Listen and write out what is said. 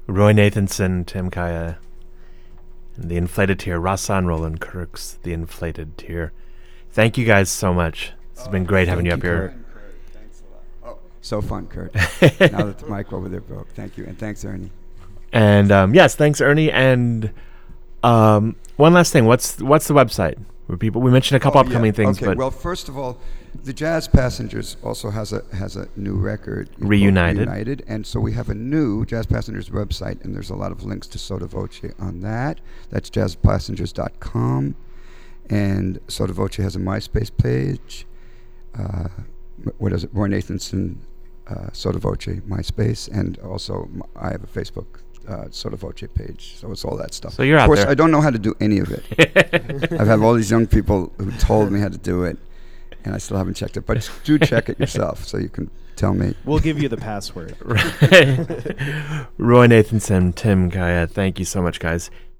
Roy Nathanson, Tim Kaya, and the Inflated Tear, Rassan Roland Kirks, the Inflated Tear. Thank you guys so much. It's been great having you up here. Thanks a lot. Oh, so fun, Kurt. Now that the mic over there broke. Thank you. And thanks, Ernie. And yes, thanks, Ernie. And one last thing. What's the website? We mentioned a couple upcoming things. Okay. But well, first of all, the Jazz Passengers also has a new record. Reunited. And so we have a new Jazz Passengers website, and there's a lot of links to Sotto Voce on that. That's jazzpassengers.com. And Sotto Voce has a MySpace page. What is it? Roy Nathanson, Sotto Voce, MySpace. And also I have a Facebook Sotto Voce page. So it's all that stuff. So you're out there. Of course, I don't know how to do any of it. I've had all these young people who told me how to do it, and I still haven't checked it. But do check it yourself so you can tell me. We'll give you the password. Roy Nathanson, Tim Kaya, thank you so much, guys.